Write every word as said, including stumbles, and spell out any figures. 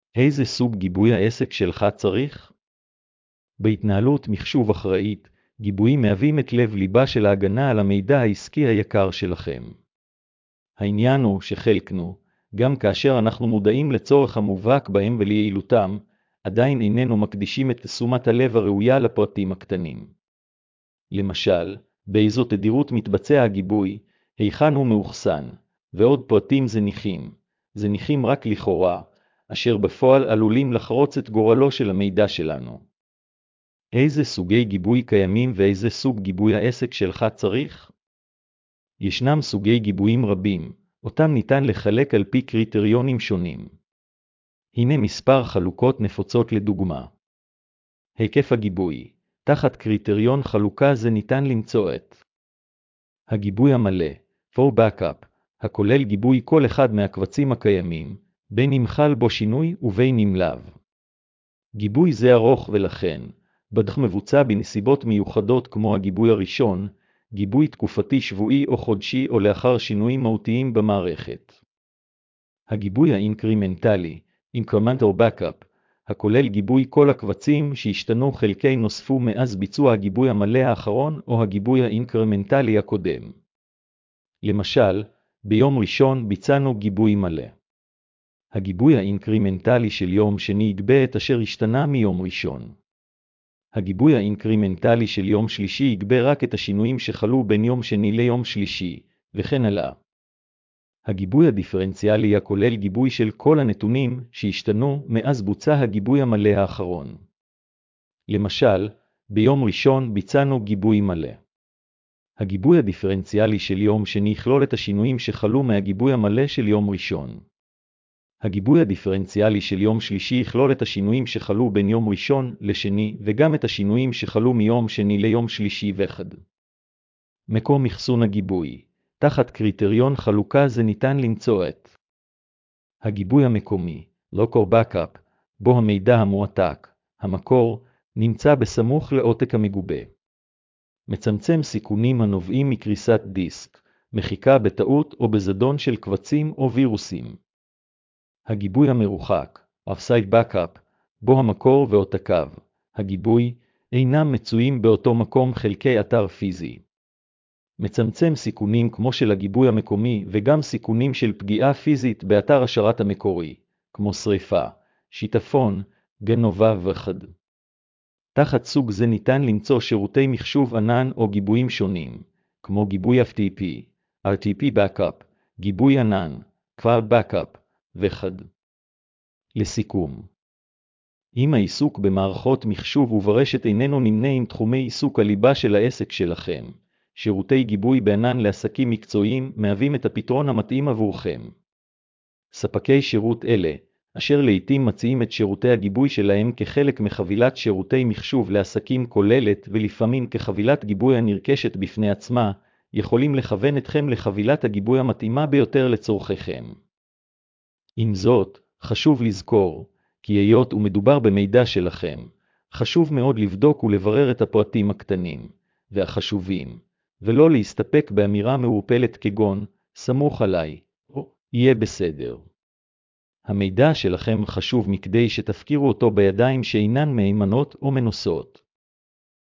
איזה סוג גיבוי העסק שלך צריך? בהתנהלות מחשוב אחראית, גיבויים מהווים את לב ליבה של ההגנה על המידע העסקי היקר שלכם. העניין הוא שחלקנו, גם כאשר אנחנו מודעים לצורך המובהק בהם וליעילותם, עדיין איננו מקדישים את תשומת הלב הראויה לפרטים הקטנים. למשל, באיזו תדירות מתבצע הגיבוי, היכן הוא מאוחסן, ועוד פרטים זניחים, זניחים רק לכאורה, אשר בפועל עלולים לחרוץ את גורלו של המידע שלנו. איזה סוגי גיבוי קיימים ואיזה סוג גיבוי העסק שלך צריך? ישנם סוגי גיבויים רבים, אותם ניתן לחלק על פי קריטריונים שונים. הנה מספר חלוקות נפוצות לדוגמה. היקף הגיבוי. תחת קריטריון חלוקה זה ניתן למצוא את הגיבוי המלא, full backup, הכולל גיבוי כל אחד מהקבצים הקיימים, בין אם חל בו שינוי ובין אם לאו. גיבוי זה ארוך ולכן, בדרך מבוצע בנסיבות מיוחדות כמו הגיבוי הראשון, גיבוי תקופתי שבועי או חודשי או לאחר שינויים מהותיים במערכת. הגיבוי האינקרימנטלי, incremental backup, הכולל גיבוי כל הקבצים שהשתנו חלקי נוספו מאז ביצוע הגיבוי המלא האחרון או הגיבוי האינקרימנטלי הקודם. למשל, ביום ראשון ביצענו גיבוי מלא. הגיבוי האינקרימנטלי של יום שני יגבה את אשר השתנה מיום ראשון. הגיבוי האינקרימנטלי של יום שלישי יגבה רק את השינויים שחלו בין יום שני ליום שלישי, וכן הלאה. הגיבוי הדיפרנציאלי הכולל גיבוי של כל הנתונים שהשתנו מאז בוצע הגיבוי המלא האחרון. למשל, ביום ראשון ביצענו גיבוי מלא. הגיבוי הדיפרנציאלי של יום שני יכלול את השינויים שחלו מהגיבוי המלא של יום ראשון. הגיבוי הדיפרנציאלי של יום שלישי יכלול את השינויים שחלו בין יום ראשון לשני וגם את השינויים שחלו מיום שני ליום שלישי ואחד. מקום אחסון הגיבוי. תחת קריטריון חלוקה זה ניתן למצוא את הגיבוי המקומי, local backup, בו המידע המועתק, המקור, נמצא בסמוך לעותק המגובה. מצמצם סיכונים הנובעים מקריסת דיסק, מחיקה בטעות או בזדון של קבצים או וירוסים. הגיבוי המרוחק, off-site backup, בו המקור ועותקיו, הגיבוי, אינם מצויים באותו מקום חלקי אתר פיזי. מצמצם סיכונים כמו של הגיבוי המקומי וגם סיכונים של פגיעה פיזית באתר השרת המקורי, כמו שריפה, שיטפון, גנובה וכד. תחת סוג זה ניתן למצוא שירותי מחשוב ענן או גיבויים שונים, כמו גיבוי אף טי פי, אר טי פי Backup, גיבוי ענן, Cloud Backup וכד. לסיכום, אם העיסוק במערכות מחשוב וברשת איננו נמנה עם תחומי עיסוק הליבה של העסק שלכם, שירותי גיבוי בענן לעסקים מקצועיים מהווים את הפתרון המתאים עבורכם. ספקי שירות אלה, אשר לעתים מציעים את שירותי הגיבוי שלהם כחלק מחבילת שירותי מחשוב לעסקים כוללת ולפעמים כחבילת גיבוי הנרכשת בפני עצמה, יכולים לכוון אתכם לחבילת הגיבוי המתאימה ביותר לצורכיכם. עם זאת, חשוב לזכור, כי היות ומדובר במידע שלכם, חשוב מאוד לבדוק ולברר את הפרטים הקטנים והחשובים, ולא להסתפק באמירה מעורפלת כגון, סמוך עליי, או יהיה בסדר. המידע שלכם חשוב מכדי שתפקירו אותו בידיים שאינן מהימנות או מנוסות.